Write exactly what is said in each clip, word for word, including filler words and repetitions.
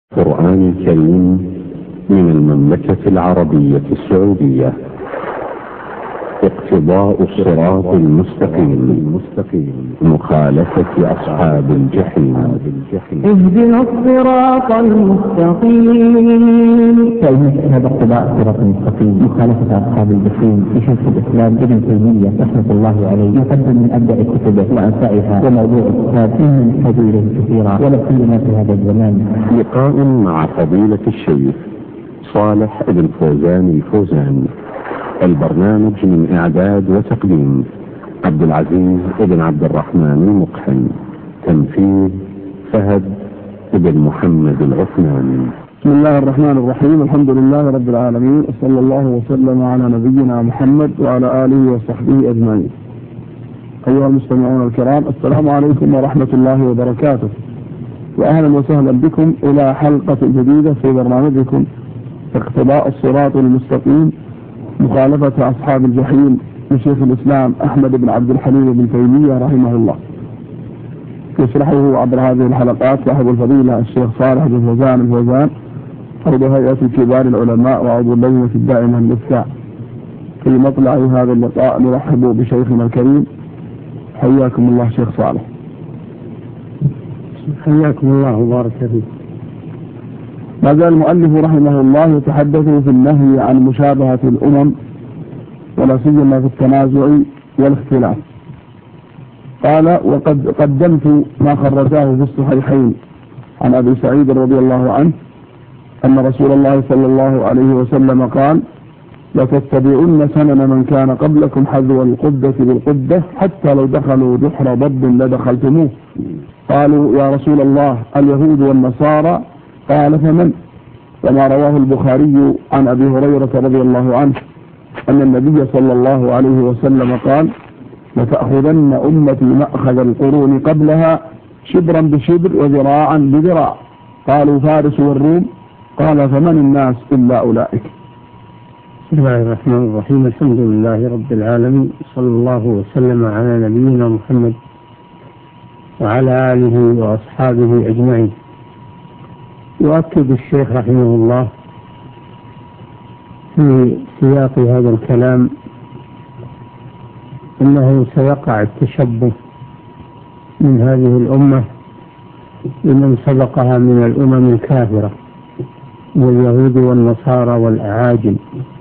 القرآن الكريم من المملكة العربية السعودية. اقتضاء الصراط المستقيم مخالفة أصحاب الجحيم. اهدنا الصراط المستقيم. فإن هذا اقتضاء الصراط المستقيم مخالفة أصحاب الجحيم في شيخ الإسلام ابن تيمية رحمة الله عليه يقدم من أبدأ كتبه وأنفعها وموضوع الكتاب إن نحتاج إليه كثيرا ولا سيما في هذا الزمان. لقاء مع فضيلة الشيخ صالح بن فوزان الفوزان. البرنامج من إعداد وتقديم عبد العزيز بن عبد الرحمن المقحم. تنفيذ فهد بن محمد العثماني. بسم الله الرحمن الرحيم. الحمد لله رب العالمين، وصلى الله وسلم على نبينا محمد وعلى آله وصحبه أجمعين. أيها المستمعون الكرام، السلام عليكم ورحمة الله وبركاته، وأهلا وسهلا بكم إلى حلقة جديدة في برنامجكم اقتضاء الصراط المستقيم مخالفة أصحاب الجحيم لشيخ الإسلام أحمد بن عبد الحليم بن تيمية رحمه الله. يشرحه عبر هذه الحلقات صاحب الفضيلة الشيخ صالح بن فوزان الفوزان، عضو هيئة كبار العلماء وعضو اللجنة الدائمة للإفتاء. في مطلع هذا اللقاء نرحب بشيخنا الكريم. حياكم الله شيخ صالح. حياكم الله وبارك فيك. ما زال المؤلف رحمه الله يتحدث في النهي عن مشابهة الأمم ولا سيما في التنازع والاختلاف. قال: وقد قدمت ما خرجاه في الصحيحين عن أبي سعيد رضي الله عنه أن رسول الله صلى الله عليه وسلم قال: لتتبعن سنن من كان قبلكم حذو القدة بالقدة حتى لو دخلوا جحر ضب لدخلتموه. قالوا: يا رسول الله اليهود والنصارى؟ قال: فمن؟ وما رواه البخاري عن أبي هريرة رضي الله عنه أن النبي صلى الله عليه وسلم قال: لتأخذن أمتي مأخذ القرون قبلها شبرا بشبر وذراعا بذراع. قالوا: فارس والروم؟ قال: فمن الناس إلا أولئك. بسم الله الرحمن الرحيم. الحمد لله رب العالمين، صلى الله وسلم على نبينا محمد وعلى آله وأصحابه أجمعين. يؤكد الشيخ رحمه الله في سياق هذا الكلام أنه سيقع التشبه من هذه الأمة بمن سبقها من الأمم الكافرة واليهود والنصارى والأعاجم،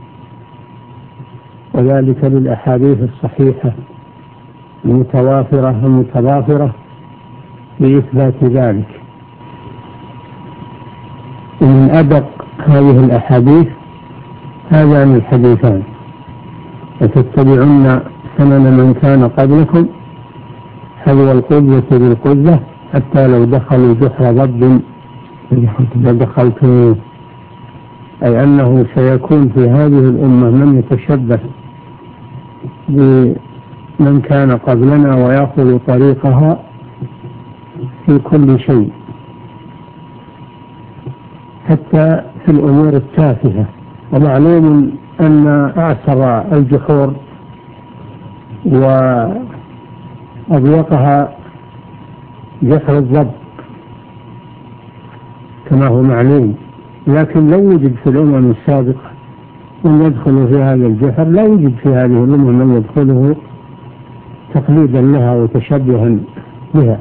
وذلك للأحاديث الصحيحة المتوافرة المتضافرة بإثبات ذلك. ومن أدق هذه الأحاديث هذان الحديثان: لتتبعن سنن من كان قبلكم حذو القدة بالقدة حتى لو دخلوا جحر ضب لدخلتموه. أي أنه سيكون في هذه الأمة من يتشبه بمن كان قبلنا ويأخذ طريقها في كل شيء، حتى في الأمور التافهة. ومعلوم أن أعسر الجحور وأضيقها جحر الضب كما هو معلوم، لكن لو وجد في الأمم السابقة من يدخل في هذا الجحر لا يوجد في هذه الأمة من يدخله تقليدا لها وتشبها بها.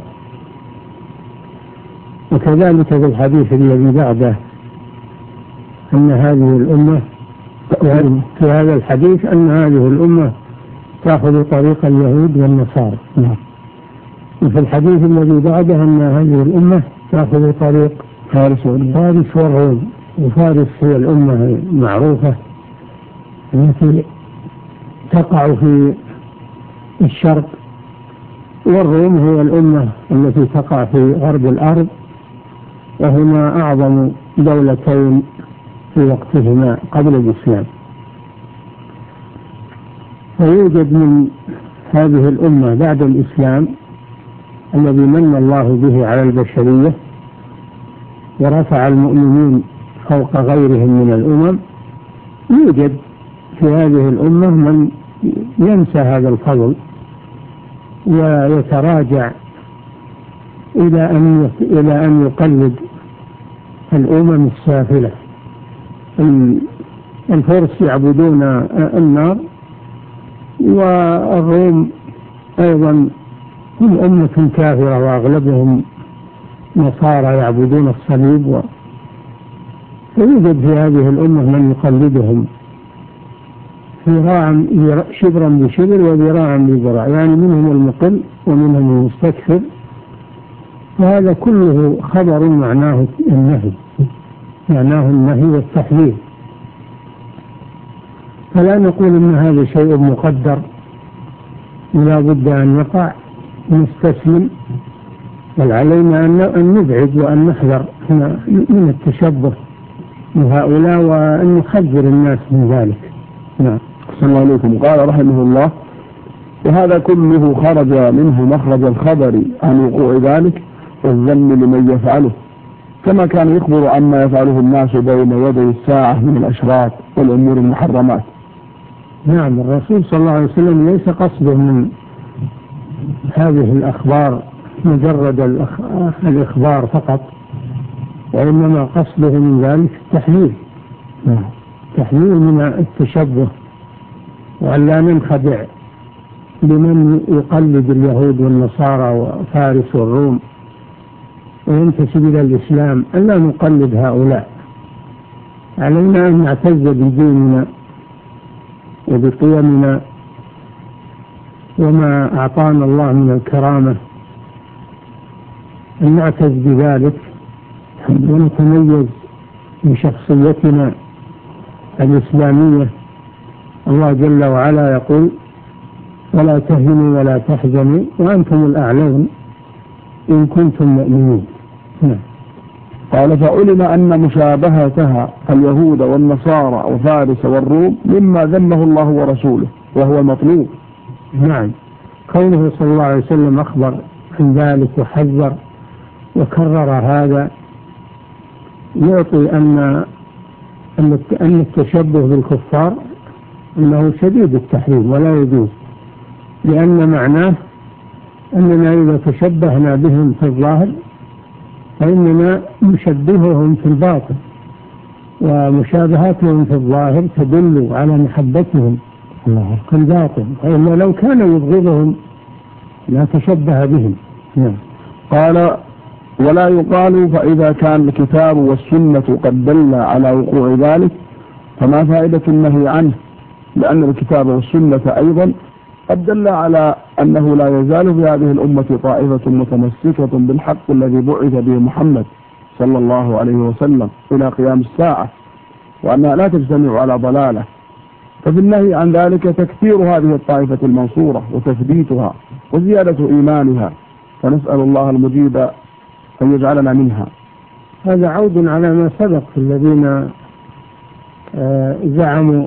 وكذلك في الحديث الذي بعده أن هذه الأمة في هذا الحديث أن هذه الأمة تأخذ طريق اليهود والنصارى. وفي الحديث الذي بعده أن هذه الأمة تأخذ طريق فارس والروم. وفارس هي الأمة المعروفة التي تقع في الشرق، والروم هي الأمة التي تقع في غرب الأرض، وهما أعظم دولتين في وقتهما قبل الإسلام. فيوجد من هذه الأمة بعد الإسلام الذي من الله به على البشرية ورفع المؤمنين فوق غيرهم من الأمم، يوجد في هذه الأمة من ينسى هذا الفضل ويتراجع إلى أن إلى أن يقلد الأمم السافلة. الفرس يعبدون النار، والروم أيضا هم أمة كافرة وأغلبهم نصارى يعبدون الصليب، و... فيوجد في هذه الأمة من يقلدهم ذراعا شبرا بشبر وذراعا بذراع، يعني منهم المقل ومنهم المستكثر، وهذا كله خبر معناه النهي معناه النهي والتحذير. فلا نقول إن هذا شيء مقدر لا بد أن يقع نستسلم، بل علينا أن نبعد وأن نحذر من التشبه بهؤلاء وأن نحذر الناس من ذلك. نعم. صلى الله عليكم. قال رحمه الله: وهذا كله خرج منه مخرج الخبر عن وقوع ذلك والظن لمن يفعله، كما كان يخبر عما يفعله الناس بين يدي الساعة من الأشراط والأمور المحرمات. نعم، الرسول صلى الله عليه وسلم ليس قصده من هذه الأخبار مجرد الإخبار فقط، وإنما قصده من ذلك التحذير تحذير من التشبه، وأن لا ننخدع بمن يقلد اليهود والنصارى وفارس والروم وينتسب إلى الإسلام، أن لا نقلد هؤلاء. علينا أن نعتز بديننا وبقيمنا وما أعطانا الله من الكرامة، أن نعتز بذلك ونتميز بشخصيتنا الإسلامية. الله جل وعلا يقول: ولا تهنوا ولا تحزنوا وأنتم الأعلون إن كنتم مؤمنين. قال: فعلم أن مشابهتها اليهود والنصارى وفارس والروم مما ذمه الله ورسوله وهو المطلوب. نعم، كونه صلى الله عليه وسلم أخبر عن ذلك وحذر وكرر هذا يعطي أن أن التشبه بالكفار أنه شديد التحريم ولا يجوز، لأن معناه أننا إذا تشبهنا بهم في الظاهر فإننا نشبههم في الباطن، ومشابهاتهم في الظاهر تدل على محبتهم في الباطن، وإلا لو كان يبغضهم لا تشبه بهم. نعم. قال: ولا يقال فإذا كان الكتاب والسنة قد دل على وقوع ذلك فما فائدة النهي عنه، لأن الكتاب والسنة أيضا قد دل على أنه لا يزال في هذه الأمة طائفة متمسكة بالحق الذي بعث به محمد صلى الله عليه وسلم إلى قيام الساعة، وأنها لا تجتمع على ضلالة، ففي النهي عن ذلك تكثير هذه الطائفة المنصورة وتثبيتها وزيادة إيمانها، فنسأل الله المجيب أن يجعلنا منها. هذا عود على ما سبق في الذين زعموا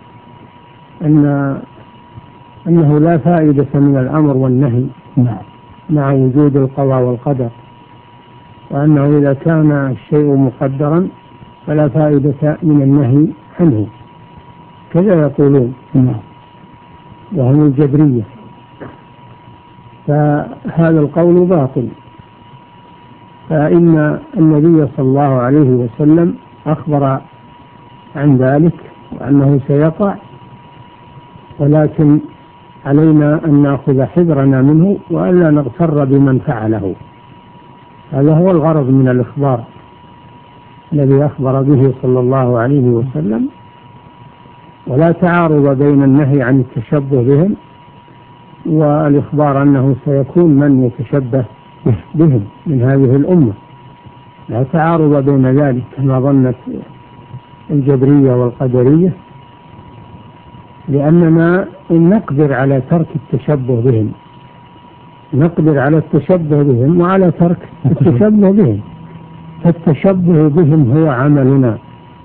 أن أنه لا فائدة من الأمر والنهي مع وجود القضاء والقدر، وأنه إذا كان الشيء مقدرا فلا فائدة من النهي عنه، كذا يقولون وهم الجبرية. فهذا القول باطل، فإن النبي صلى الله عليه وسلم أخبر عن ذلك وأنه سيقع، ولكن علينا أن نأخذ حذرنا منه وألا نغتر بمن فعله. هذا هو الغرض من الإخبار الذي أخبر به صلى الله عليه وسلم، ولا تعارض بين النهي عن التشبه بهم والإخبار أنه سيكون من يتشبه بهم من هذه الأمة، لا تعارض بين ذلك كما ظنت الجبرية والقدرية، لأننا نقدر على ترك التشبه بهم، نقدر على التشبه بهم وعلى ترك التشبه بهم، فالتشبه بهم هو عملنا،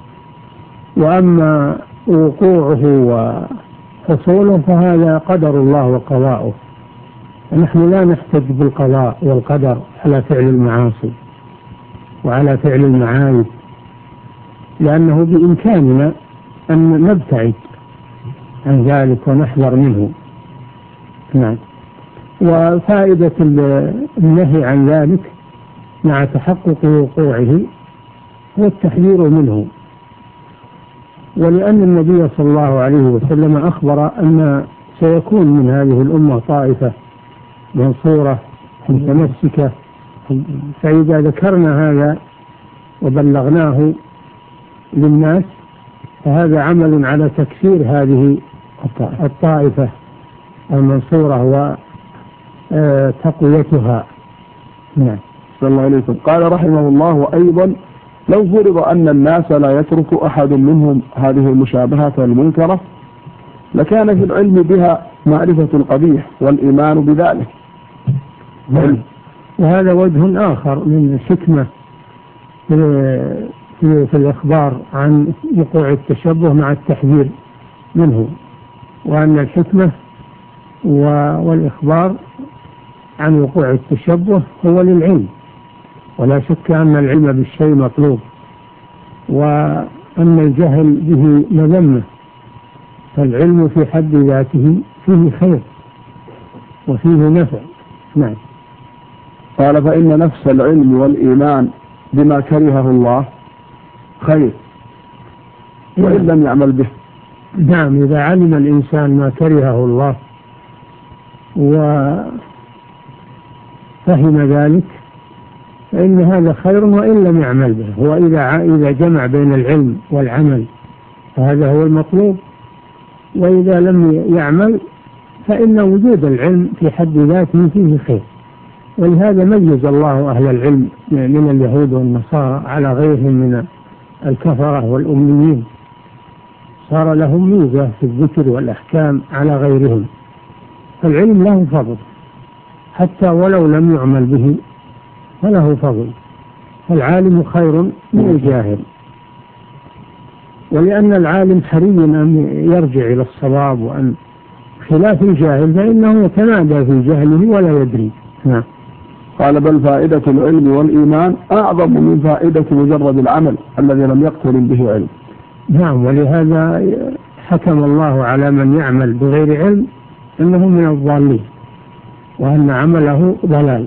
وأما وقوعه وحصوله فهذا قدر الله وقضاؤه، ونحن لا نحتج بالقضاء والقدر على فعل المعاصي وعلى فعل المعايب، لأنه بإمكاننا أن نبتعد عن ذلك ونحذر منه. نعم. وفائدة النهي عن ذلك مع تحقق وقوعه هو التحذير منه. ولأن النبي صلى الله عليه وسلم أخبر أن سيكون من هذه الأمة طائفة منصورة متمسكة، فإذا ذكرنا هذا وبلغناه للناس فهذا عمل على تكثير هذه الطائفة المنصورة وتقويتها. نعم. صلى الله عليه وسلم. قال رحمه الله: وأيضا لو فرض أن الناس لا يترك أحد منهم هذه المشابهات المنكرة لكان في العلم بها معرفة القبيح والإيمان بذلك. نعم. وهذا وجه آخر من الحكمة في, في, في الإخبار عن وقوع التشبه مع التحذير منه، وأن الحكمة والإخبار عن وقوع التشبه هو للعلم، ولا شك أن العلم بالشيء مطلوب، وأن الجهل به مذمة، فالعلم في حد ذاته فيه خير وفيه نفع. نعم. قال: فإن نفس العلم والإيمان بما كرهه الله خير وإن لم يعمل به. نعم. إذا علم الإنسان ما كرهه الله وفهم ذلك فإن هذا خير وإن لم يعمل به. وإذا إذا جمع بين العلم والعمل فهذا هو المطلوب، وإذا لم يعمل فإن وجود العلم في حد ذاته فيه خير. ولهذا ميز الله أهل العلم من اليهود والنصارى على غيرهم من الكفرة والأميين، صار لهم ميزة في الذكر والأحكام على غيرهم. فالعلم له فضل حتى ولو لم يعمل به فله فضل، فالعالم خير من الجاهل. ولأن العالم حري أن يرجع إلى الصواب، وأن خلاف الجاهل فإنه يتمادى في جهله ولا يدري. نعم. قال: بل فائدة العلم والإيمان أعظم من فائدة مجرد العمل الذي لم يقترن به علم. نعم. ولهذا حكم الله على من يعمل بغير علم أنه من الضالين وأن عمله ضلال.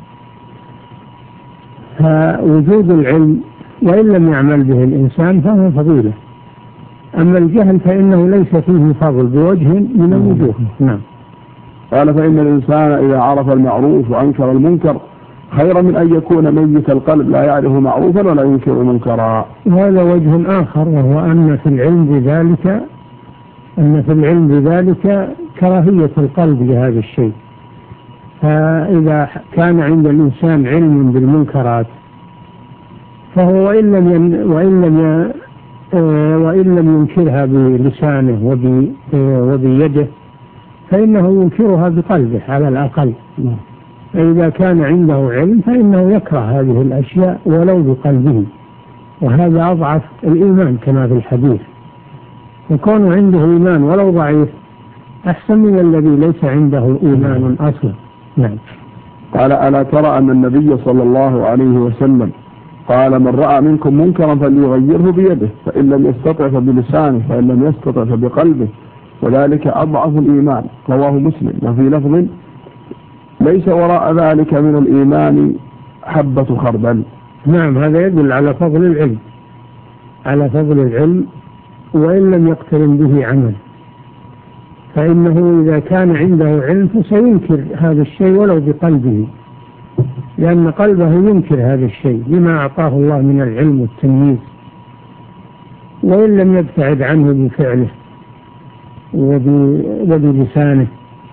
فوجود العلم وإن لم يعمل به الإنسان فهو فضيلة، أما الجهل فإنه ليس فيه فضل بوجه من الوجوه. نعم. قال: فإن الإنسان إذا عرف المعروف وأنكر المنكر خير من أن يكون ميت القلب لا يعرف معروفا ولا ينكر منكرا. وهذا وجه آخر، وهو أن في العلم بذلك أن في العلم بذلك كراهية القلب لهذا الشيء. فإذا كان عند الإنسان علم بالمنكرات فهو وإن لم ين وإن لم ي وإن لم ينكرها بلسانه وبيده فإنه ينكرها بقلبه على الأقل. فإذا كان عنده علم فإنه يكره هذه الأشياء ولو بقلبه، وهذا أضعف الإيمان كما في الحديث. يكون عنده إيمان ولو ضعيف أحسن من الذي ليس عنده إيمان أصلا. نعم. قال: ألا ترى أن النبي صلى الله عليه وسلم قال: من رأى منكم منكرا فليغيره بيده، فإن لم يستطع فبلسانه، فإن لم يستطع فبقلبه، وذلك أضعف الإيمان. رواه مسلم. وفي لفظ: ليس وراء ذلك من الإيمان حبة خردل. نعم. هذا يدل على فضل العلم على فضل العلم وإن لم يقترن به عمل، فإنه إذا كان عنده علم فسينكر هذا الشيء ولو بقلبه، لأن قلبه ينكر هذا الشيء بما أعطاه الله من العلم والتمييز، وإن لم يبتعد عنه بفعله وبلسانه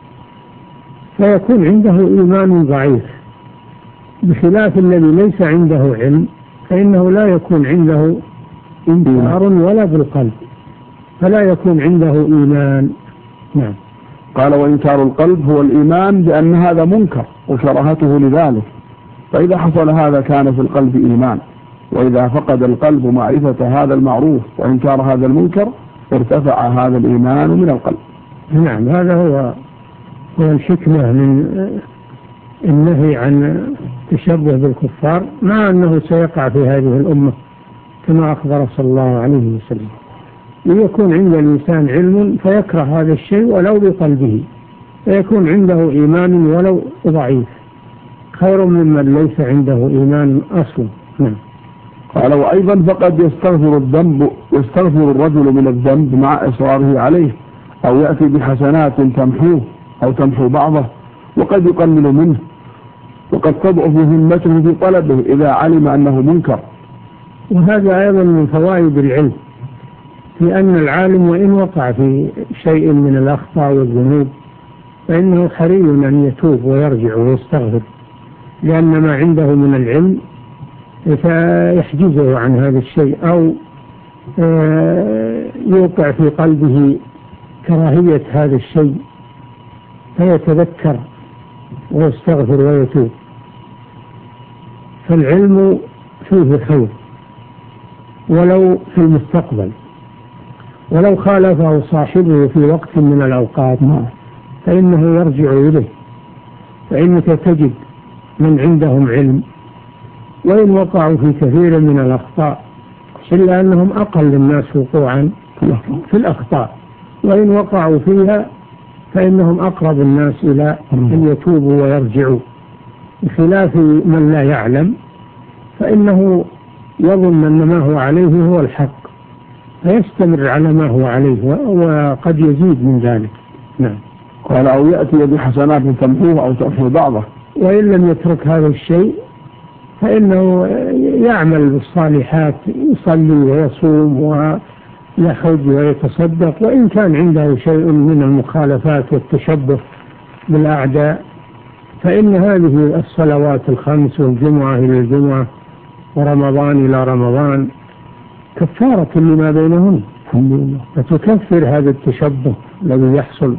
فيكون عنده إيمان ضعيف، بخلاف الذي ليس عنده علم فإنه لا يكون عنده إنكار ولا بالقلب، فلا يكون عنده إيمان. نعم. قال: وإنكار القلب هو الإيمان بأن هذا منكر وكراهته لذلك، فإذا حصل هذا كان في القلب إيمان، وإذا فقد القلب معرفة هذا المعروف وإنكار هذا المنكر ارتفع هذا الإيمان من القلب. نعم. هذا هو هو الحكمة من النهي عن التشبه بالكفار، مع أنه سيقع في هذه الأمة كما أخبر صلى الله عليه وسلم. ليكون عند الإنسان علم فيكره هذا الشيء ولو بقلبه، فيكون عنده إيمان ولو ضعيف، خير ممن ليس عنده إيمان أصلا. نعم. قال وأيضا فقد يستغفر الذنب يستغفر الرجل من الذنب مع إصراره عليه، أو يأتي بحسنات تمحوه أو تمحو بعضه، وقد يقلل منه، وقد تضعف همته في طلبه إذا علم أنه منكر. وهذا أيضا من فوائد العلم، لأن العالم وإن وقع في شيء من الأخطاء والذنوب فإنه حري أن يتوب ويرجع ويستغفر، لأن ما عنده من العلم فيحجزه عن هذا الشيء، أو يوقع في قلبه كراهية هذا الشيء فيتذكر ويستغفر ويتوب. فالعلم فيه خير ولو في المستقبل، ولو خالفه صاحبه في وقت من الأوقات فإنه يرجع إليه، فإنك تجد من عندهم علم وإن وقعوا في كثير من الأخطاء إلا أنهم أقل الناس وقوعا في الأخطاء، وإن وقعوا فيها فإنهم أقرب الناس إلى أن يتوبوا ويرجعوا، بخلاف من لا يعلم فإنه يظن أن ما هو عليه هو الحق فيستمر على ما هو عليه وقد يزيد من ذلك. نعم. قال أو يأتي بحسنات تمحوه أو تمحو بعضه، وإن لم يترك هذا الشيء فإنه يعمل بالصالحات، يصلي ويصوم ويحج ويتصدق، وإن كان عنده شيء من المخالفات والتشبه بالأعداء فإن هذه الصلوات الخمس والجمعة إلى الجمعة ورمضان إلى رمضان كفارة لما بينهن، فتكفر هذا التشبه الذي يحصل.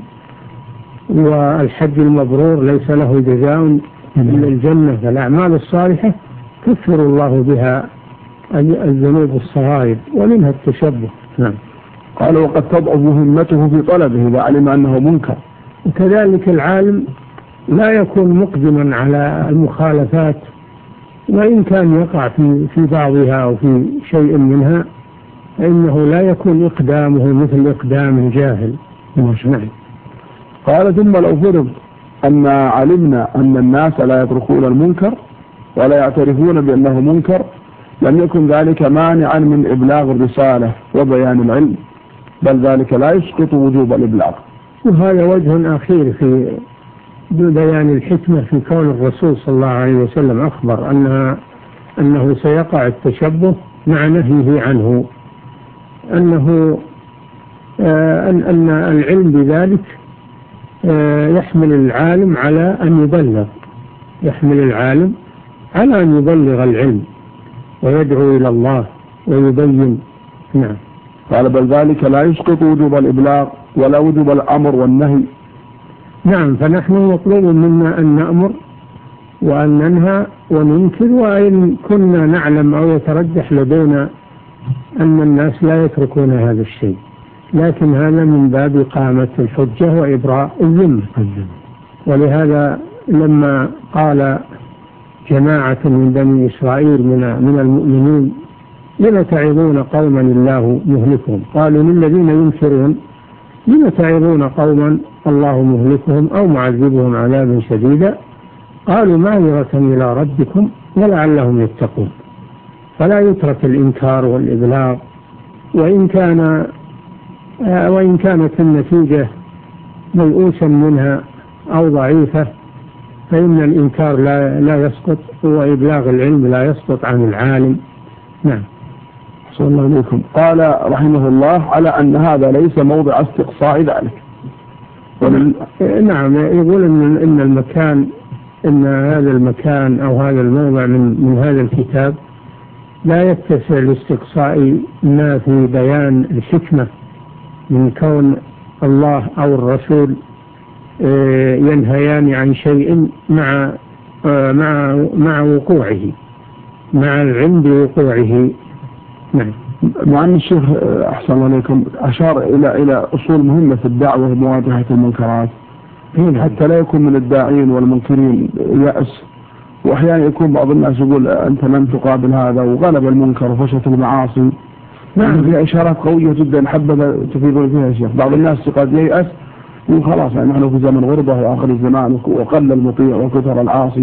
والحج المبرور ليس له جزاء إلا الجنة، فالأعمال الصالحة كفر الله بها الذنوب الصغائر ومنها التشبه. نعم. قال وقد تضعف همته في طلبه إذا علم أنه منكر. وكذلك العالم لا يكون مقدما على المخالفات، وإن كان يقع في في بعضها أو في شيء منها فإنه لا يكون إقدامه مثل إقدام الجاهل. نعم. قال ثم لو فرض أن علمنا أن الناس لا يتركون المنكر ولا يعترفون بأنه منكر لم يكن ذلك مانعا من إبلاغ الرسالة وبيان العلم، بل ذلك لا يسقط وجوب الإبلاغ. وهذا وجه أخير في بيان الحكمة في كون الرسول صلى الله عليه وسلم أخبر أنها أنه سيقع التشبه مع نهيه عنه، أنه آه أن, أن العلم بذلك آه يحمل العالم على أن يبلغ يحمل العالم على أن يبلغ العلم ويدعو إلى الله ويبين. نعم. قال بل ذلك لا يسقط وجوب الإبلاغ ولا وجوب الأمر والنهي. نعم. فنحن مطلوب منا أن نأمر وأن ننهى وننكر، وإن كنا نعلم أو يترجح لدينا أن الناس لا يتركون هذا الشيء، لكن هذا من باب إقامة الحجة وإبراء الذمة. ولهذا لما قال جماعة من بني إسرائيل من من المؤمنين لم تعظون قوما الله مهلكهم، قالوا للذين ينكرون لم تعظون قوما الله مهلكهم أو معذبهم عذابا شديدا، قالوا معذرة إلى ربكم ولعلهم يتقون. فلا يترك الإنكار والإبلاغ، وإن كان وإن كانت النتيجة ميؤوسا منها أو ضعيفة فإن الإنكار لا لا يسقط، وإبلاغ العلم لا يسقط عن العالم. نعم. صلى الله عليكم. قال رحمه الله على أن هذا ليس موضع استقصاء ذلك. ومن... نعم. يقول إن إن المكان إن هذا المكان أو هذا الموضع من من هذا الكتاب لا يتسع لاستقصاء ما في بيان الحكمة من كون الله أو الرسول ينهيان عن شيء مع مع مع وقوعه، مع العلم بوقوعه. نعم. مع أن الشيخ أحسن عليكم أشار إلى إلى أصول مهمة في الدعوة ومواجهة المنكرات، حتى لا يكون من الداعين والمنكرين يأس، وأحيانا يكون بعض الناس يقول أنت لن تقابل هذا وغلب المنكر وفشت المعاصي. نعم. فيها إشارات قوية جدا حبذا تفيدون فيها يا شيخ. بعض الناس قد ييأس وخلاص يعني نحن في زمن غربة وآخر الزمان وقل المطيع وكثر العاصي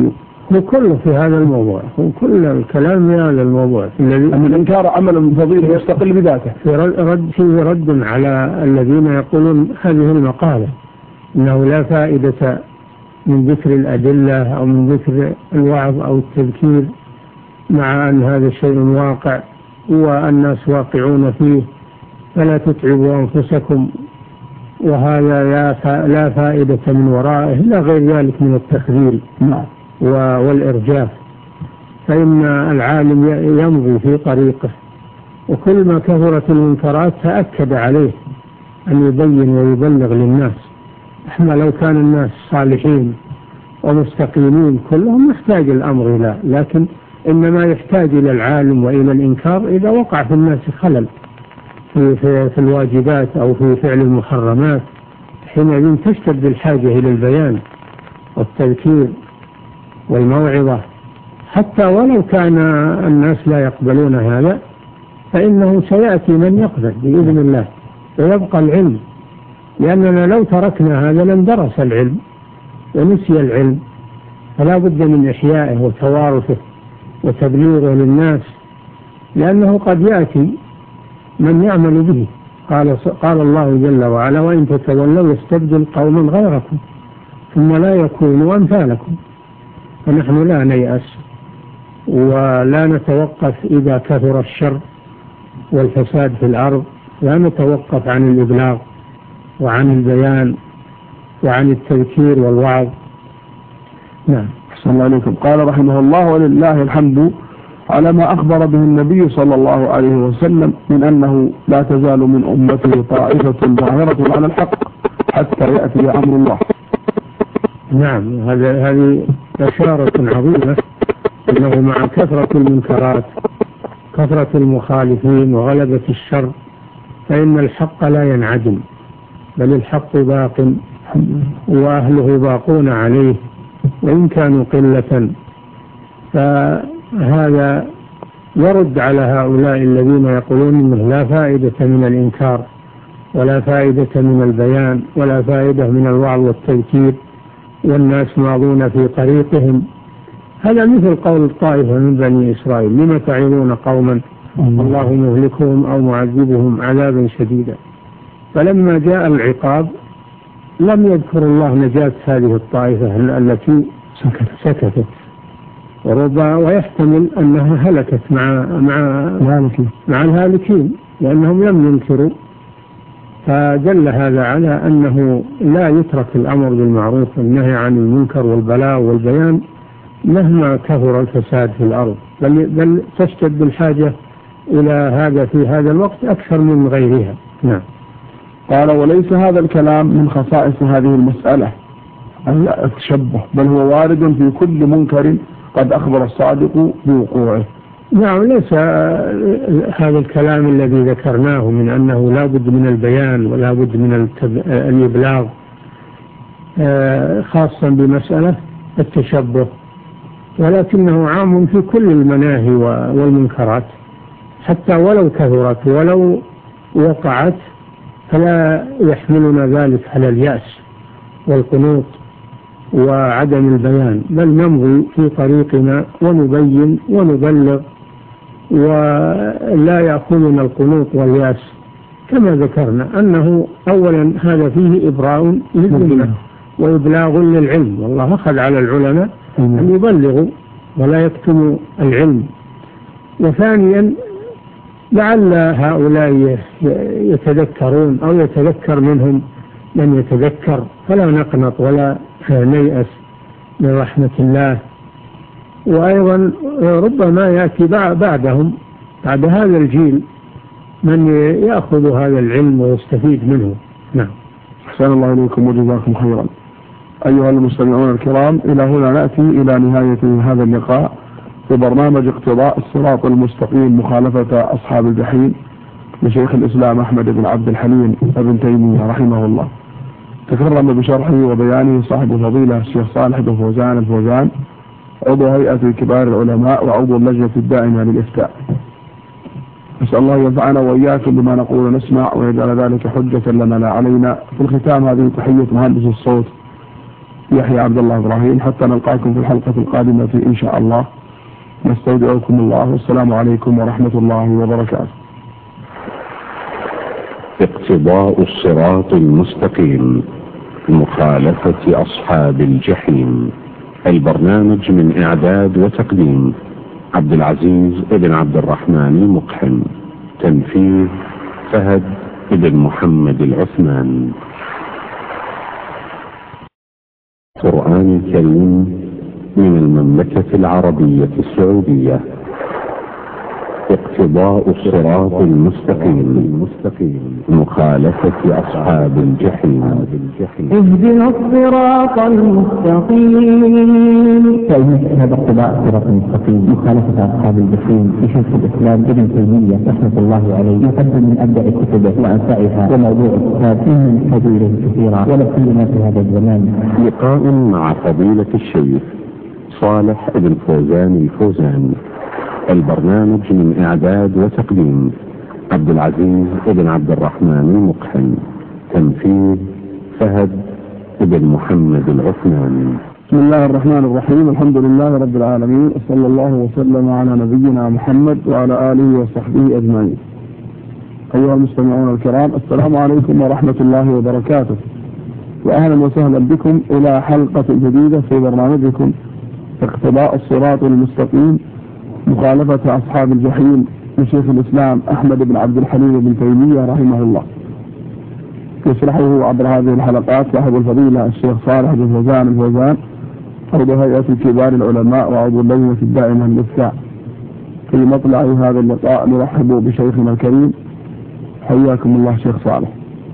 هو كله في هذا الموضوع، هو كل الكلام في هذا الموضوع الذي أن الإنكار عمل فضيل يستقل بذاته. في رد فيه رد على الذين يقولون هذه المقالة أنه لا فائدة من ذكر الأدلة أو من ذكر الوعظ أو التذكير، مع أن هذا شيء واقع والناس واقعون فيه، فلا تتعبوا أنفسكم، وهذا لا فائدة من ورائه، لا غير ذلك من التخذيل والإرجاف. فإن العالم يمضي في طريقه، وكل ما كثرت المنكرات تأكد عليه أن يبين ويبلغ للناس. احنا لو كان الناس صالحين ومستقيمين كلهم يحتاج الأمر إلى، لكن إنما يحتاج إلى العالم وإلى الإنكار إذا وقع في الناس خلل في, في, في الواجبات أو في فعل المحرمات، حينئذ تشتد الحاجة إلى البيان والتذكير والموعظة. حتى ولو كان الناس لا يقبلون هذا فإنه سيأتي من يقبل بإذن الله ويبقى العلم، لأننا لو تركنا هذا لندرس العلم ونسي العلم، فلا بد من إحيائه وتوارثه وتبليغه للناس، لأنه قد يأتي من يعمل به. قال, قال الله جل وعلا: وإن تتولوا يستبدل قوما غيركم ثم لا يكونوا أمثالكم. فنحن لا نيأس ولا نتوقف إذا كثر الشر والفساد في الأرض، لا نتوقف عن الإبلاغ وعن البيان وعن التذكير والوعظ. نعم. أحسن الله عليكم. قال رحمه الله: ولله الحمد على ما أخبر به النبي صلى الله عليه وسلم من أنه لا تزال من أمته طائفة ظاهرة على الحق حتى يأتي أمر الله. نعم، هذا هذه إشارة عظيمة أنه مع كثرة المنكرات، كثرة المخالفين وغلبة الشر، فإن الحق لا ينعدم، بل الحق باق وأهله باقون عليه وإن كانوا قلة. فهذا يرد على هؤلاء الذين يقولون إنه لا فائدة من الإنكار ولا فائدة من البيان ولا فائدة من الوعظ والتذكير والناس ماضون في طريقهم. هذا مثل قول الطائفة من بني إسرائيل: لم تعظون قوما الله مهلكهم أو معذبهم عذابا شديدا. فلما جاء العقاب لم يذكر الله نجاة هذه الطائفة التي سكتت، وربما ويحتمل أنها هلكت مع مع مع الهالكين لأنهم لم ينكروا. فدل هذا على أنه لا يترك الأمر بالمعروف والنهي عن المنكر والبلاغ والبيان مهما كثر الفساد في الأرض، بل, بل تشتد الحاجة إلى هذا في هذا الوقت أكثر من غيرها. نعم. قال: وليس هذا الكلام من خصائص هذه المسألة التشبه، بل هو وارد في كل منكر قد أخبر الصادق بوقوعه. نعم، ليس هذا الكلام الذي ذكرناه من أنه لا بد من البيان ولا بد من الإبلاغ خاصا بمسألة التشبه، ولكنه عام في كل المناهي والمنكرات حتى ولو كثرت ولو وقعت، فلا يحملنا ذلك على اليأس والقنوط وعدم البيان، بل نمضي في طريقنا ونبين ونبلغ، ولا يأخذنا القنوط واليأس. كما ذكرنا أنه أولا هذا فيه إبراء للذمة وإبلاغ للعلم، والله أخذ على العلماء أن يبلغوا ولا يكتموا العلم. وثانيا لعل هؤلاء يتذكرون أو يتذكر منهم من يتذكر، فلا نقنط ولا نيأس من رحمة الله. وأيضا ربما يأتي بعدهم بعد هذا الجيل من يأخذ هذا العلم ويستفيد منه. نعم. أحسن الله إليكم وجزاكم خيرا. أيها المستمعون الكرام، إلى هنا نأتي إلى نهاية هذا اللقاء في برنامج اقتضاء الصراط المستقيم مخالفة أصحاب الجحيم لشيخ الإسلام أحمد بن عبد الحليم ابن تيمية رحمه الله. تكرم بشرحه وبيانه صاحب الفضيلة الشيخ صالح بن فوزان الفوزان، عضو هيئة كبار العلماء وعضو اللجنة الدائمة للإفتاء. نسأل الله ينفعنا وإياكم بما نقول ونسمع ويجعل ذلك حجة لنا لا علينا. في الختام هذه تحية مهندس الصوت يحيى عبد الله إبراهيم، حتى نلقاكم في الحلقة القادمة إن شاء الله. نستودعكم الله، والسلام عليكم ورحمة الله وبركاته. اقتضاء الصراط المستقيم، مخالفة أصحاب الجحيم. البرنامج من إعداد وتقديم عبد العزيز بن عبد الرحمن مقحم. تنفيذ فهد بن محمد العثمان. قرآن كريم من المملكة العربية السعودية. اقتضاء الصراط المستقيم، مخالفة أصحاب الجحيم. اهدنا الصراط المستقيم. فإن هذا اقتضاء الصراط المستقيم مخالفة أصحاب الجحيم لشيخ الإسلام ابن تيمية رحمة الله عليه، يقدم من أبدأ كتبه وأنفعها وموضوع الكتاب مما يحتاج إليه كثيرا، ولا سيما في هذا الزمان. لقاء مع فضيلة الشيخ صالح بن فوزان الفوزان. البرنامج من إعداد وتقديم عبد العزيز بن عبد الرحمن مقحم. تنفيذ فهد بن محمد العثمان. بسم الله الرحمن الرحيم. الحمد لله رب العالمين، وصلى الله وسلم على نبينا محمد وعلى آله وصحبه أجمعين. أيها المستمعون الكرام، السلام عليكم ورحمة الله وبركاته، وأهلا وسهلا بكم إلى حلقة جديدة في برنامجكم اقتضاء الصراط المستقيم، مخالفة أصحاب الجحيم لشيخ الإسلام أحمد بن عبد الحليم بن تيمية رحمه الله. يشرحه عبر هذه الحلقات صاحب الفضيلة الشيخ صالح بن فوزان الفوزان، عضو هيئة كبار العلماء وعضو اللجنة الدائمة للإفتاء. في مطلع هذا اللقاء نرحب بشيخنا الكريم. حياكم الله شيخ صالح.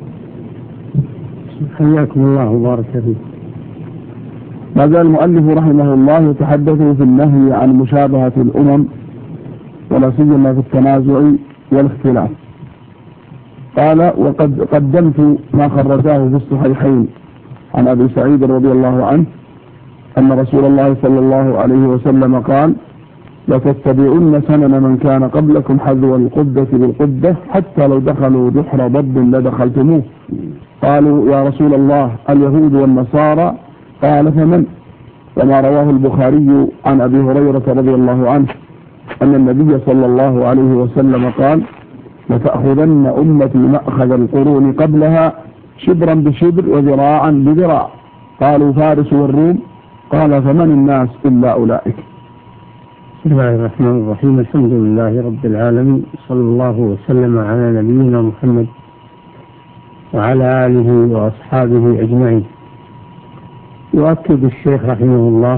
حياكم الله وبارك فيك. ما زال المؤلف رحمه الله يتحدث في النهي عن مشابهة الأمم، ولا سيما في التنازع والاختلاف. قال: وقد قدمت ما خرجاه في الصحيحين عن أبي سعيد رضي الله عنه أن رسول الله صلى الله عليه وسلم قال: لتتبعن سنن من كان قبلكم حذو القدة بالقدة حتى لو دخلوا جحر ضب لدخلتموه. قالوا: يا رسول الله اليهود والنصارى؟ قال: فمن؟ وما رواه البخاري عن أبي هريرة رضي الله عنه أن النبي صلى الله عليه وسلم قال: لتأخذن أمتي مأخذ القرون قبلها شبرا بشبر وذراعا بذراع. قالوا: فارس والروم؟ قال: فمن الناس إلا أولئك. بسم الله الرحمن الرحيم. الحمد لله رب العالمين، صلى الله وسلم على نبينا محمد وعلى آله وأصحابه أجمعين. يؤكد الشيخ رحمه الله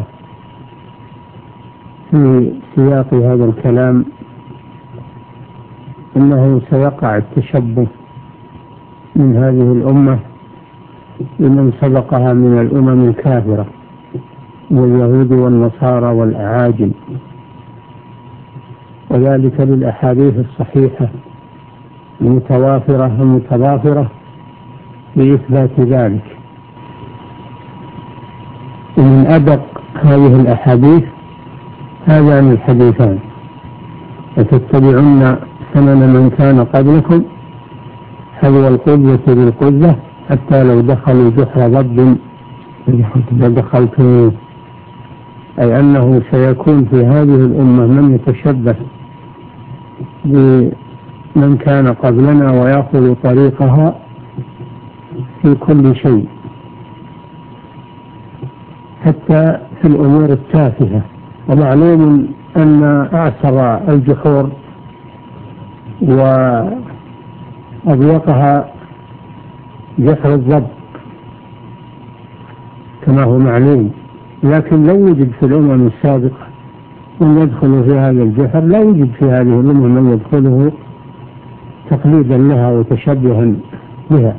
في سياق هذا الكلام أنه سيقع التشبه من هذه الأمة بمن سبقها من الأمم الكافرة واليهود والنصارى والأعاجم، وذلك للأحاديث الصحيحة المتوافرة المتضافرة بإثبات ذلك. ومن أدق هذه الأحاديث هذان الحديثان: لتتبعن سنن من كان قبلكم حذو القدة بالقدة حتى لو دخلوا جحر ضب لدخلتموه. أي أنه سيكون في هذه الأمة من يتشبه بمن كان قبلنا ويأخذ طريقها في كل شيء، حتى في الأمور التافهة. ومعلوم أن أعسر الجحور وأضيقها جحر الضب كما هو معلوم، لكن لو وجد في الأمم السابقة من يدخل في هذا الجحر لا يوجد في هذه الأمم من يدخله تقليدا لها وتشبها بها.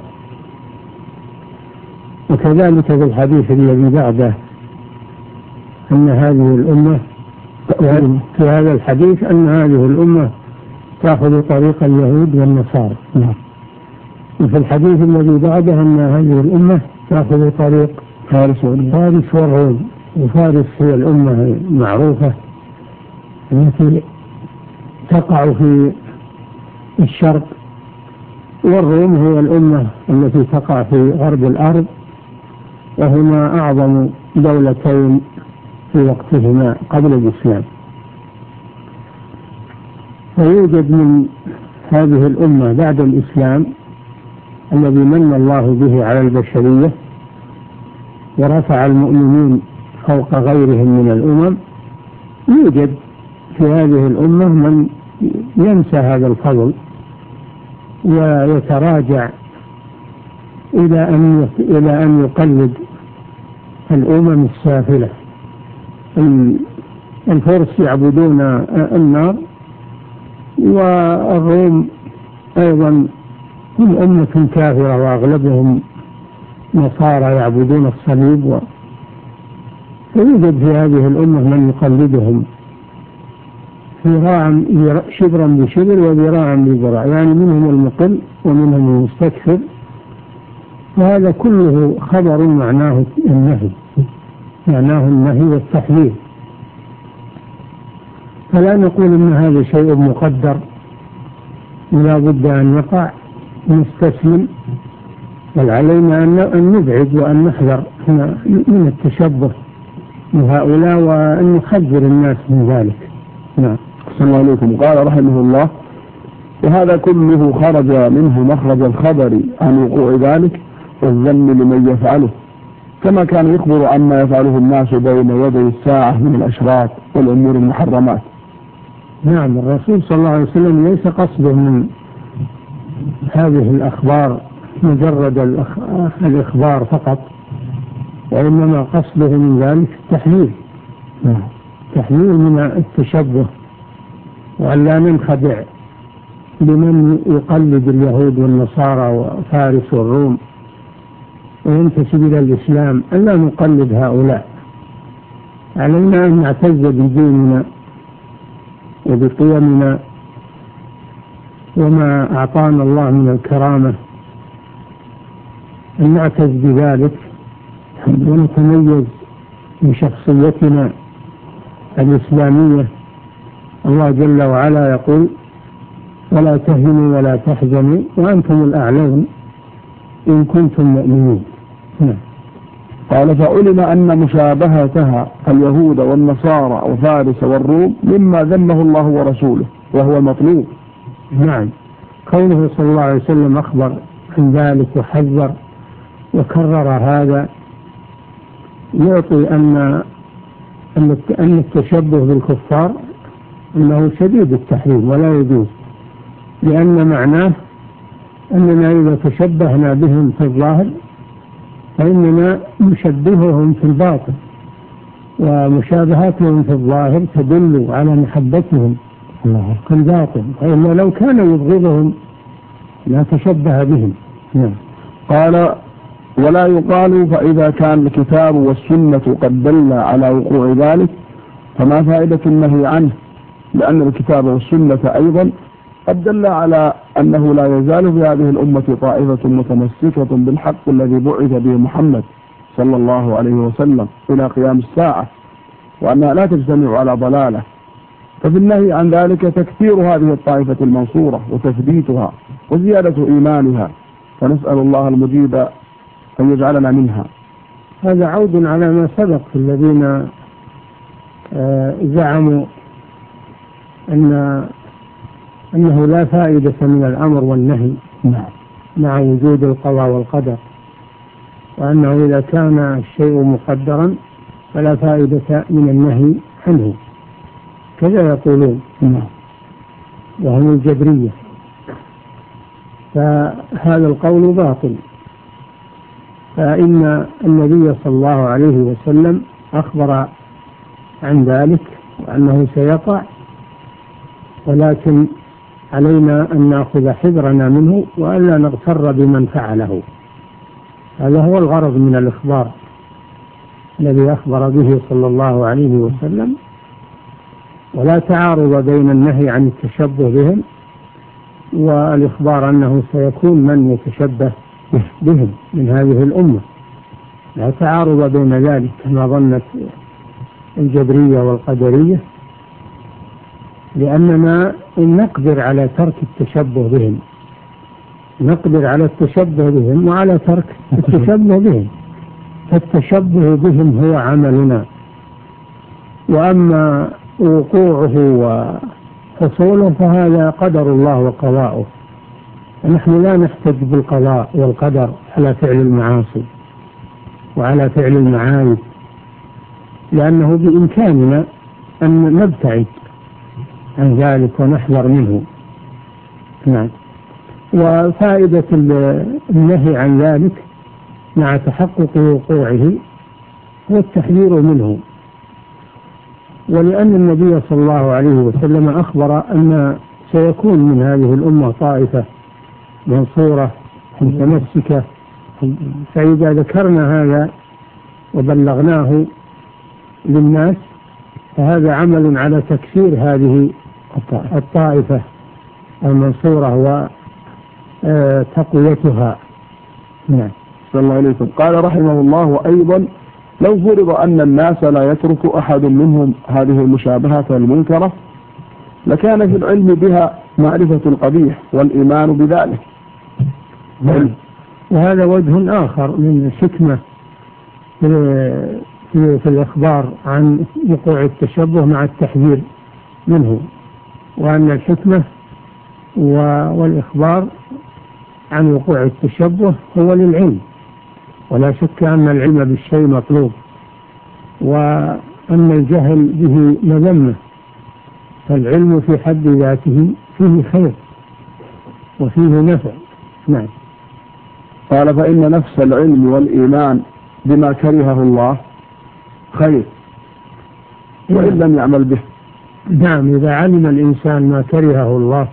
وكذلك في الحديث الذي بعده أن هذه الأمة في هذا الحديث أن هذه الأمة تأخذ طريق اليهود والنصارى، وفي الحديث الذي بعده أن هذه الأمة تأخذ طريق فارس والروم. وفارس هي الأمة المعروفة التي تقع في الشرق، والروم هي الأمة التي تقع في غرب الأرض، وهما أعظم دولتين في وقتهما قبل الإسلام. فيوجد من هذه الأمة بعد الإسلام الذي من الله به على البشرية ورفع المؤمنين فوق غيرهم من الأمم، يوجد في هذه الأمة من ينسى هذا الفضل ويتراجع إلى أن إلى أن يقلد الأمم السافلة. الفرس يعبدون النار، والروم أيضا هم أمة كافرة وأغلبهم نصارى يعبدون الصليب و... فيوجد في هذه الأمة من يقلدهم ذراعا شبرا بشبر وذراعا بذراع، يعني منهم المقل ومنهم المستكثر، وهذا كله خبر معناه النهي معناه النهي والتحذير. فلا نقول إن هذا شيء مقدر ولا بد أن يقع، نستسلم، بل علينا أن نبعد وأن نحذر من التشبه بهؤلاء وأن نحذر الناس من ذلك. نعم. السلام عليكم. قال رحمه الله: وهذا كله خرج منه مخرج الخبر عن وقوع ذلك والذم لمن يفعله، كما كان يخبر عما يفعله الناس بين يدي الساعة من الأشراط والأمور المحرمات. نعم، الرسول صلى الله عليه وسلم ليس قصده من هذه الأخبار مجرد الإخبار فقط، وإنما قصده من ذلك التحذير تحذير من التشبه، وأن لا ننخدع بمن يقلد اليهود والنصارى وفارس والروم وينتسب إلى الإسلام، أن لا نقلد هؤلاء. علينا أن نعتز بديننا وبقيمنا وما أعطانا الله من الكرامة، أن نعتز بذلك ونتميز بشخصيتنا الإسلامية. الله جل وعلا يقول: ولا تهنوا ولا تحزنوا وأنتم الأعلون إن كنتم مؤمنين. نعم. قال: فعلم أن مشابهتها اليهود والنصارى وفارس والروم مما ذمه الله ورسوله وهو المطلوب. نعم، كونه صلى الله عليه وسلم أخبر عن ذلك وحذر وكرر هذا يعطي أن أن التشبه بالكفار أنه شديد التحريم ولا يجوز، لأن معناه أننا إذا تشبهنا بهم في الظاهر فإننا نشبههم في الباطن، ومشابهاتهم في الظاهر تدل على محبتهم في الباطن، وإلا لو كان يبغضهم لا تشبه بهم. نعم. قال: ولا يقال فإذا كان الكتاب والسنة قد دل على وقوع ذلك فما فائدة النهي عنه، لأن الكتاب والسنة أيضا قد دل على أنه لا يزال في هذه الأمة طائفة متمسكة بالحق الذي بعث به محمد صلى الله عليه وسلم إلى قيام الساعة، وأنها لا تجتمع على ضلالة، ففي النهي عن ذلك تكثير هذه الطائفة المنصورة وتثبيتها وزيادة إيمانها، فنسأل الله المجيب أن يجعلنا منها. هذا عود على ما سبق في الذين زعموا أن أنه لا فائدة من الأمر والنهي مع وجود القضاء والقدر، وأنه إذا كان الشيء مقدرا فلا فائدة من النهي عنه، كذا يقولون، وهم الجبرية. فهذا القول باطل، فإن النبي صلى الله عليه وسلم أخبر عن ذلك وأنه سيقع، ولكن علينا أن نأخذ حذرنا منه وألا نغتر بمن فعله. هذا هو الغرض من الإخبار الذي أخبر به صلى الله عليه وسلم، ولا تعارض بين النهي عن التشبه بهم والإخبار أنه سيكون من يتشبه بهم من هذه الأمة، لا تعارض بين ذلك كما ظنت الجبرية والقدرية، لأننا نقدر على ترك التشبه بهم، نقدر على التشبه بهم وعلى ترك التشبه بهم، فالتشبه بهم هو عملنا، وأما وقوعه وحصوله فهذا قدر الله وقضاؤه، نحن لا نحتج بالقضاء والقدر على فعل المعاصي وعلى فعل المعايب، لأنه بإمكاننا أن نبتعد عن ذلك ونحذر منه. نعم. وفائدة النهي عن ذلك مع تحقق وقوعه هو التحذير منه، ولأن النبي صلى الله عليه وسلم أخبر أن سيكون من هذه الأمة طائفة منصورة متمسكة، فإذا ذكرنا هذا وبلغناه للناس فهذا عمل على تكثير هذه الطائفة المنصورة وتقويتها. نعم. صلى الله عليه وسلم. قال رحمه الله: وأيضا لو فرض أن الناس لا يترك أحد منهم هذه المشابهات المنكرة لكان في العلم بها معرفة القبيح والإيمان بذلك. نعم. وهذا وجه آخر من الحكمة في, في, في الإخبار عن وقوع التشبه مع التحذير منه، وأن الحكمة والإخبار عن وقوع التشبه هو للعلم، ولا شك أن العلم بالشيء مطلوب، وأن الجهل به مذمة، فالعلم في حد ذاته فيه خير وفيه نفع. نعم. قال: فإن نفس العلم والإيمان بما كرهه الله خير وإن لم يعمل به. نعم. إذا علم الإنسان ما كرهه الله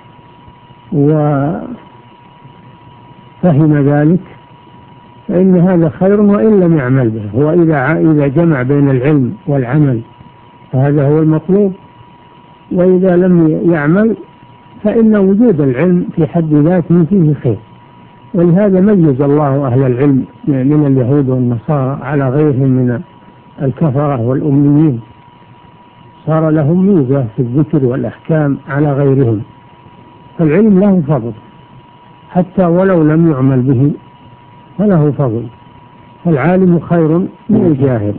وفهم ذلك فإن هذا خير وإن لم يعمل به، وإذا إذا جمع بين العلم والعمل فهذا هو المطلوب، وإذا لم يعمل فإن وجود العلم في حد ذاته فيه خير. ولهذا ميز الله أهل العلم من اليهود والنصارى على غيرهم من الكفرة والأميين، صار لهم ميزة في الذكر والأحكام على غيرهم، فالعلم له فضل حتى ولو لم يعمل به فله فضل، فالعالم خير من الجاهل،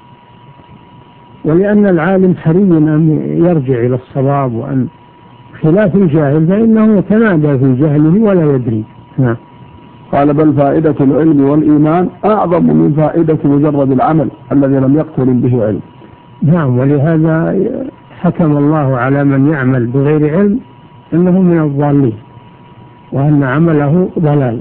ولأن العالم حري أن يرجع إلى الصواب، وأن خلاف الجاهل فإنه يتمادى في جهله ولا يدري. نعم. قال: بل فائدة العلم والإيمان أعظم من فائدة مجرد العمل الذي لم يقترن به علم. نعم. ولهذا حكم الله على من يعمل بغير علم أنه من الضالين وأن عمله ضلال.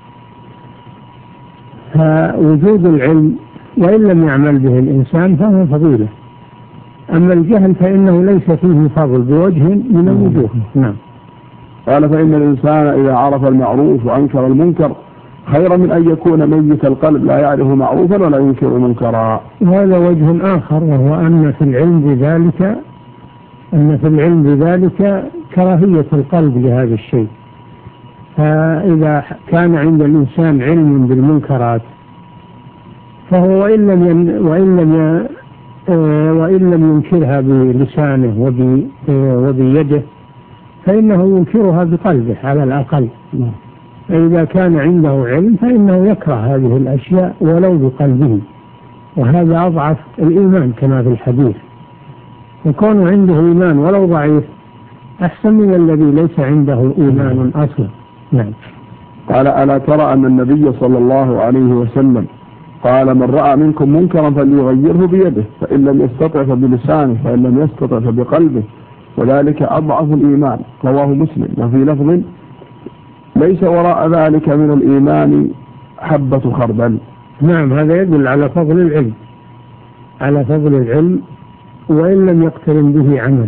فوجود العلم وإن لم يعمل به الإنسان فهو فضيلة، أما الجهل فإنه ليس فيه فضل بوجه من الوجوه. نعم. قال: فإن الإنسان إذا عرف المعروف وأنكر المنكر خير من أن يكون ميت القلب لا يعرف معروفا ولا ينكر منكرا. وهذا وجه آخر، وهو أن في العلم بذلك أن في العلم بذلك كراهية القلب لهذا الشيء، فإذا كان عند الإنسان علم بالمنكرات فهو وإن لم ين وإن لم ي وإن لم ينكرها بلسانه وبيده فإنه ينكرها بقلبه على الأقل. فإذا كان عنده علم فإنه يكره هذه الأشياء ولو بقلبه، وهذا أضعف الإيمان كما في الحديث، يكون عنده إيمان ولو ضعيف أحسن من الذي ليس عنده إيمان أصلا. نعم. قال: ألا ترى أن النبي صلى الله عليه وسلم قال: من رأى منكم منكرا فليغيره بيده، فإن لم يستطع فبلسانه، فإن لم يستطع فبقلبه، وذلك أضعف الإيمان. رواه مسلم. وفي لفظ: ليس وراء ذلك من الإيمان حبة خردل. نعم. هذا يدل على فضل العلم على فضل العلم وإن لم يقترن به عمل،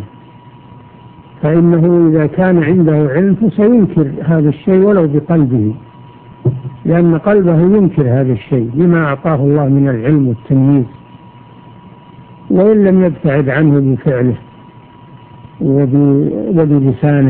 فإنه إذا كان عنده علم فسينكر هذا الشيء ولو بقلبه، لأن قلبه ينكر هذا الشيء لما أعطاه الله من العلم والتمييز، وإن لم يبتعد عنه بفعله وبلسانه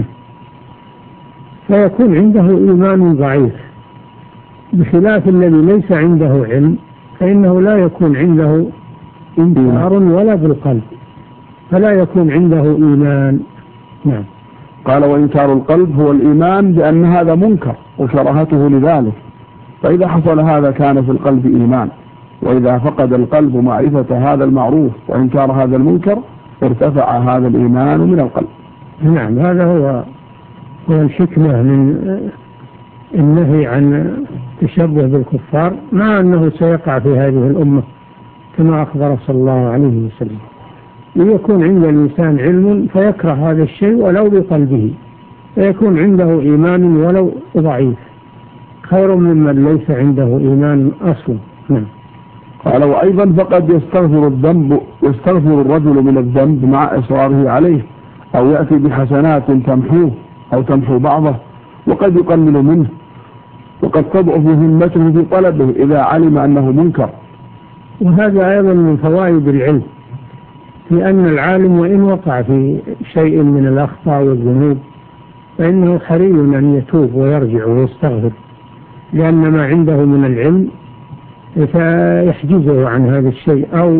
فيكون عنده إيمان ضعيف، بخلاف الذي ليس عنده علم فإنه لا يكون عنده إنكار ولا بالقلب، فلا يكون عنده إيمان. نعم. قال: وإنكار القلب هو الإيمان بأن هذا منكر وكراهته لذلك، فإذا حصل هذا كان في القلب إيمان، وإذا فقد القلب معرفة هذا المعروف وإنكار هذا المنكر ارتفع هذا الإيمان من القلب. نعم، هذا هو هو الحكمة من النهي عن التشبه بالكفار، مع أنه سيقع في هذه الأمة كما أخبر صلى الله عليه وسلم. ليكون عند الإنسان علم فيكره هذا الشيء ولو بقلبه، فيكون عنده إيمان ولو ضعيف، خير ممن ليس عنده إيمان أصلا. نعم. قال وأيضا فقد يستغفر الذنب يستغفر الرجل من الذنب مع إصراره عليه، أو يأتي بحسنات تمحوه أو تمحو بعضه، وقد يقلل منه، وقد تضعف همته في طلبه إذا علم أنه منكر. وهذا أيضا من فوائد العلم، في أن العالم وإن وقع في شيء من الأخطاء والذنوب فإنه حري أن يتوب ويرجع ويستغفر، لأن ما عنده من العلم فيحجزه عن هذا الشيء، أو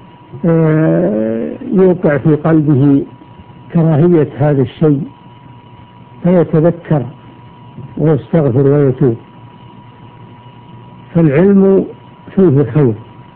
يوقع في قلبه كراهية هذا الشيء فيتذكر ويستغفر ويتوب. فالعلم فيه خير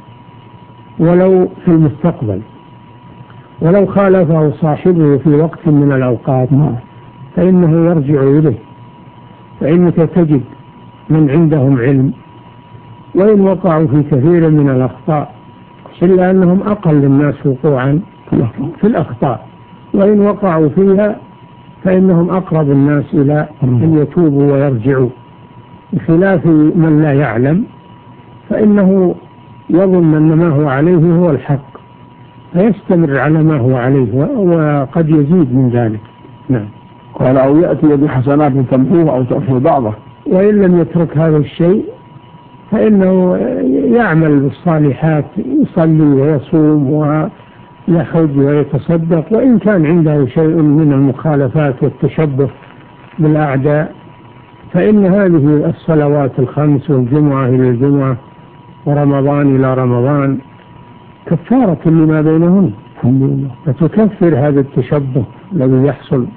ولو في المستقبل، ولو خالفه صاحبه في وقت من الأوقات فإنه يرجع إليه. فإنك تجد من عندهم علم وإن وقعوا في كثير من الأخطاء إلا أنهم أقل الناس وقوعا في الأخطاء، وإن وقعوا فيها فإنهم أقرب الناس إلى أن يتوبوا ويرجعوا، بخلاف من لا يعلم فإنه يظن أن ما هو عليه هو الحق فيستمر على ما هو عليه وقد يزيد من ذلك. نعم. قال أو يأتي بحسنات تمحوه أو تمحو بعضه، وإن لم يترك هذا الشيء فإنه يعمل بالصالحات، يصلي ويصوم ويحج ويتصدق، وإن كان عنده شيء من المخالفات والتشبه بالأعداء فإن هذه الصلوات الخمس والجمعة إلى الجمعة ورمضان إلى رمضان كفارة لما بينهن، فتكفر هذا التشبه الذي يحصل.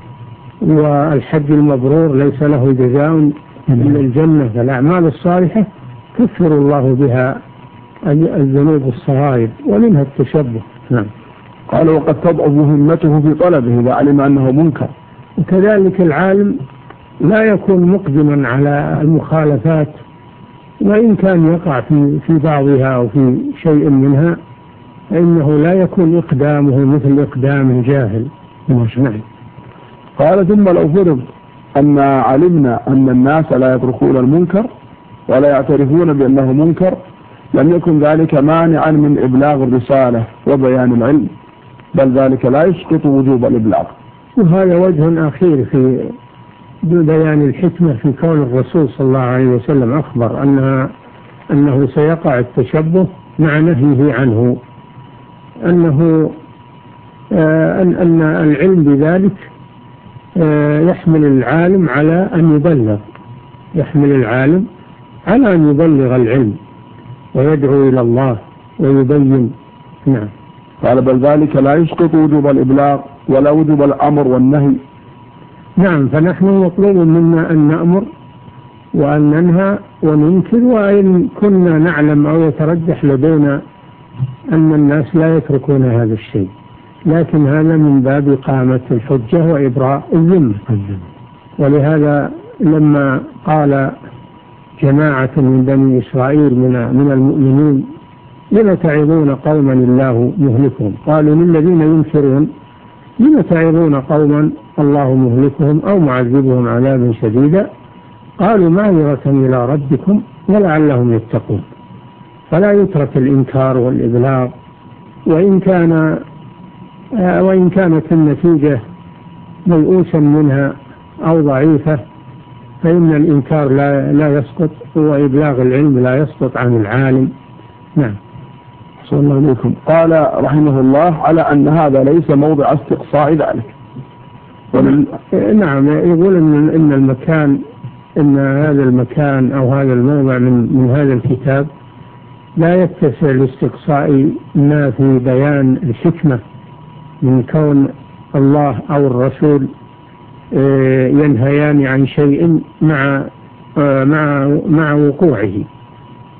والحج المبرور ليس له جزاء إلا الجنة، فالأعمال الصالحة كفر الله بها الذنوب الصغائر ومنها التشبه. نعم. قال وقد تضعف همته في طلبه إذا علم أنه منكر. وكذلك العالم لا يكون مقدما على المخالفات، وإن كان يقع في في بعضها أو في شيء منها فإنه لا يكون إقدامه مثل إقدام الجاهل. نعم. قال ثم لو فرض أن علمنا أن الناس لا يتركون المنكر ولا يعترفون بأنه منكر لم يكن ذلك مانعا من إبلاغ الرسالة وبيان العلم، بل ذلك لا يسقط وجوب الإبلاغ. وهذا وجه أخير في بيان الحكمة في كون الرسول صلى الله عليه وسلم أخبر أنها أنه سيقع التشبه مع نهيه عنه، أنه آه أن, أن العلم بذلك آه يحمل العالم على أن يبلغ يحمل العالم على أن يبلغ العلم ويدعو إلى الله ويبين. نعم. قال بل ذلك لا يسقط وجوب الإبلاغ ولا وجوب الأمر والنهي. نعم. فنحن مطلوب منا أن نأمر وأن ننهى وننكر، وإن كنا نعلم أو يترجح لدينا أن الناس لا يتركون هذا الشيء، لكن هذا من باب إقامة الحجة وإبراء الذمة. ولهذا لما قال جماعة من بني إسرائيل من من المؤمنين لم تعظون قوما الله مهلكهم، قالوا للذين ينكرون لم تعظون قوما الله مهلكهم أو معذبهم عذابا شديدا، قالوا معذرة إلى ربكم ولعلهم يتقون. فلا يترك الإنكار والإبلاغ، وإن كان وإن كانت النتيجة ميؤوسا منها أو ضعيفة فإن الإنكار لا لا يسقط، وإبلاغ العلم لا يسقط عن العالم. نعم. صلى الله عليكم. قال رحمه الله على أن هذا ليس موضع استقصاء ذلك. ولل... نعم. يقول إن إن المكان إن هذا المكان أو هذا الموضع من من هذا الكتاب لا يتسع لاستقصاء ما في بيان الحكمة من كون الله أو الرسول ينهيان عن شيء مع مع مع وقوعه،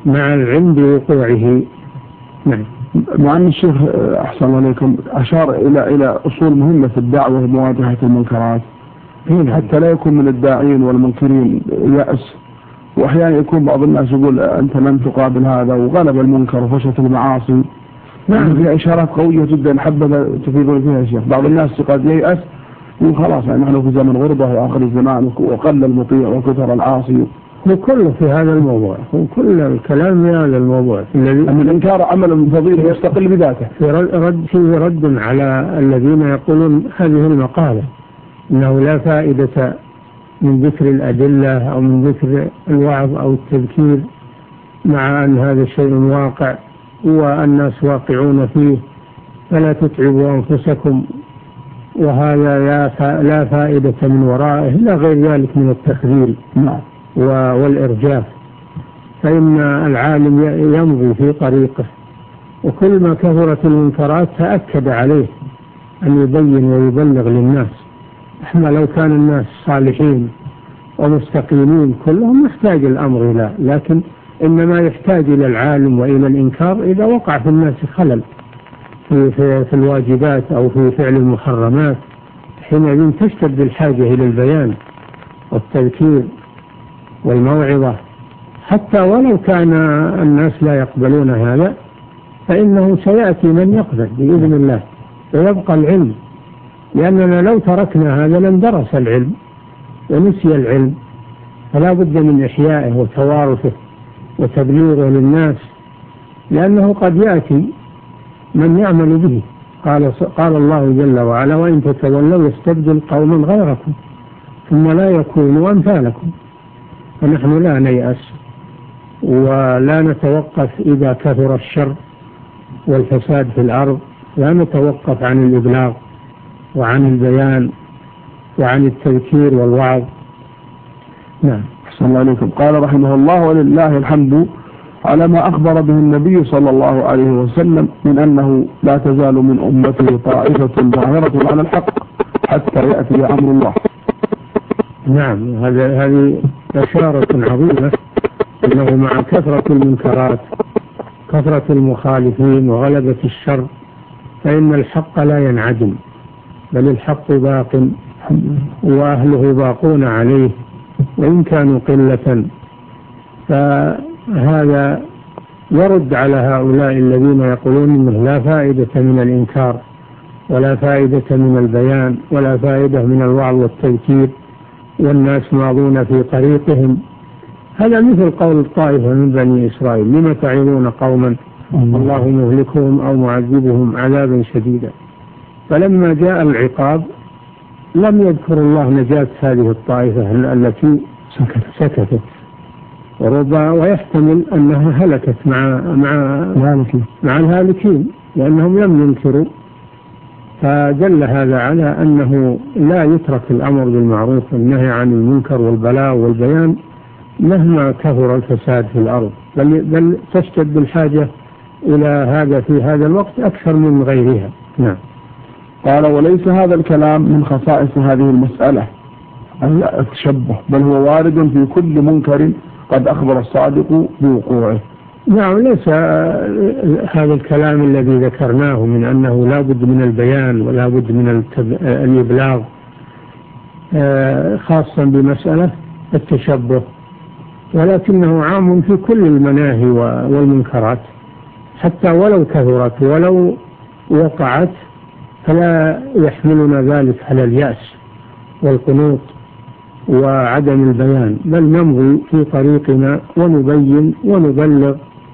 مع العلم بوقوعه. نعم. مع أن الشيخ أحسن الله عليكم أشار إلى إلى أصول مهمة في الدعوة ومواجهة المنكرات، حتى لا يكون من الداعين والمنكرين يأس، وأحيانا يكون بعض الناس يقول أنت لن تقابل هذا وغلب المنكر وفشت المعاصي. نعم. فيها إشارات قوية جدا حبذا تفيدون فيها يا شيخ. بعض الناس قد ييأس يقول خلاص يعني نحن في زمن غربة وآخر الزمان وقل المطيع وكثر العاصي. وكله في هذا الموضوع، وكل الكلام في هذا الموضوع الذي أن الإنكار عمل فضيل يستقل بذاته. في رد فيه رد على الذين يقولون هذه المقالة إنه لا فائدة من ذكر الأدلة أو من ذكر الوعظ أو التذكير، مع أن هذا الشيء واقع والناس واقعون فيه، فلا تتعبوا أنفسكم، وهذا لا فائدة من ورائه، لا غير ذلك من التخذيل والإرجاف. فإن العالم يمضي في طريقه، وكل ما كثرت المنكرات تأكد عليه أن يبين ويبلغ للناس. احنا لو كان الناس صالحين ومستقيمين كلهم يحتاج الأمر إلى، لكن إنما يحتاج إلى العالم وإلى الإنكار إذا وقع في الناس خلل في, في, في الواجبات أو في فعل المحرمات، حينئذ تشتد الحاجة إلى البيان والتذكير والموعظة. حتى ولو كان الناس لا يقبلون هذا فإنه سيأتي من يقبل بإذن الله ويبقى العلم، لأننا لو تركنا هذا لاندرس العلم ونسي العلم، فلا بد من إحيائه وتوارثه وتبليغه للناس، لأنه قد يأتي من يعمل به. قال, قال الله جل وعلا وإن تتولوا يستبدل قوما غيركم ثم لا يكونوا أمثالكم. فنحن لا نيأس ولا نتوقف إذا كثر الشر والفساد في الأرض، لا نتوقف عن الإبلاغ وعن البيان وعن التذكير والوعظ. نعم. أحسن الله عليكم. قال رحمه الله ولله الحمد على ما أخبر به النبي صلى الله عليه وسلم من أنه لا تزال من أمته طائفة ظاهرة على الحق حتى يأتي أمر الله. نعم، هذا هذه إشارة عظيمة أنه مع كثرة المنكرات كثرة المخالفين وغلبة الشر فإن الحق لا ينعدم، بل الحق باق وأهله باقون عليه وإن كانوا قلة. فهذا يرد على هؤلاء الذين يقولون إنه لا فائدة من الإنكار ولا فائدة من البيان ولا فائدة من الوعظ والتذكير والناس ماضون في طريقهم. هذا مثل قول الطائفة من بني إسرائيل لما تعظون قوما الله مهلكهم أو معذبهم عذابا شديدا. فلما جاء العقاب لم يذكر الله نجاة هذه الطائفة التي سكتت، وربما ويحتمل أنها هلكت مع مع مع الهالكين لأنهم لم ينكروا. فدل هذا على أنه لا يترك الأمر بالمعروف والنهي عن المنكر والبلاء والبيان مهما كثر الفساد في الأرض، بل, بل تشتد الحاجة إلى هذا في هذا الوقت أكثر من غيرها. نعم. قال وليس هذا الكلام من خصائص هذه المسألة التشبه، بل هو وارد في كل منكر قد أخبر الصادق بوقوعه. نعم، ليس هذا الكلام الذي ذكرناه من أنه لا بد من البيان ولا بد من الإبلاغ خاصا بمسألة التشبه، ولكنه عام في كل المناهي والمنكرات حتى ولو كثرت ولو وقعت، فلا يحملنا ذلك على اليأس والقنوط وعدم البيان، بل نمضي في طريقنا ونبين ونبلغ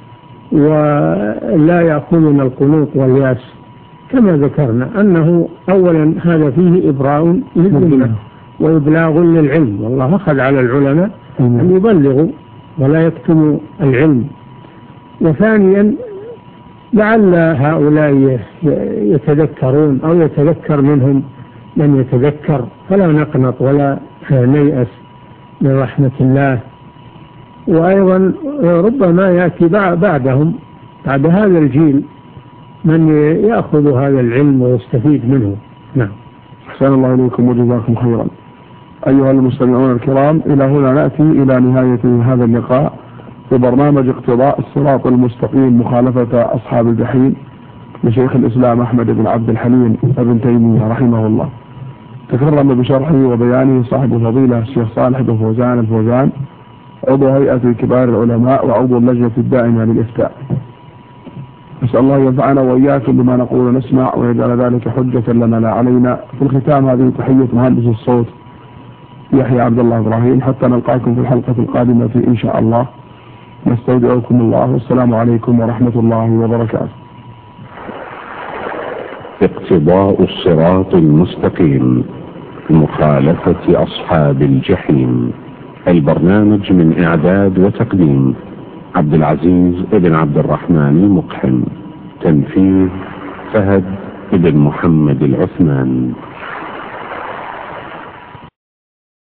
ولا يأخذنا القنوط واليأس. كما ذكرنا أنه أولا هذا فيه إبراء للذمة وإبلاغ للعلم، والله أخذ على العلماء أن يبلغوا ولا يكتموا العلم. وثانيا لعل هؤلاء يتذكرون أو يتذكر منهم من يتذكر، فلا نقنط ولا نيأس من رحمة الله. وأيضا ربما يأتي بعدهم بعد هذا الجيل من يأخذ هذا العلم ويستفيد منه. نعم. أحسن الله إليكم وجزاكم خيرا. أيها المستمعون الكرام، إلى هنا نأتي إلى نهاية هذا اللقاء، في برنامج اقتضاء الصراط المستقيم مخالفة أصحاب الجحيم لشيخ الإسلام أحمد بن عبد الحليم ابن تيمية رحمه الله. تكرم بشرحه وبيانه صاحب الفضيلة الشيخ صالح بن فوزان الفوزان، عضو هيئة كبار العلماء وعضو اللجنة الدائمة للإفتاء. نسأل الله ينفعنا وإياكم بما نقول ونسمع ويجعل ذلك حجة لنا لا علينا. في الختام هذه تحية مهندس الصوت يحيى عبد الله إبراهيم، حتى نلقاكم في الحلقة القادمة إن شاء الله. نستودعكم الله والسلام عليكم ورحمة الله وبركاته. اقتضاء الصراط المستقيم مخالفة أصحاب الجحيم. البرنامج من إعداد وتقديم عبد العزيز ابن عبد الرحمن مقحم. تنفيذ فهد ابن محمد العثمان.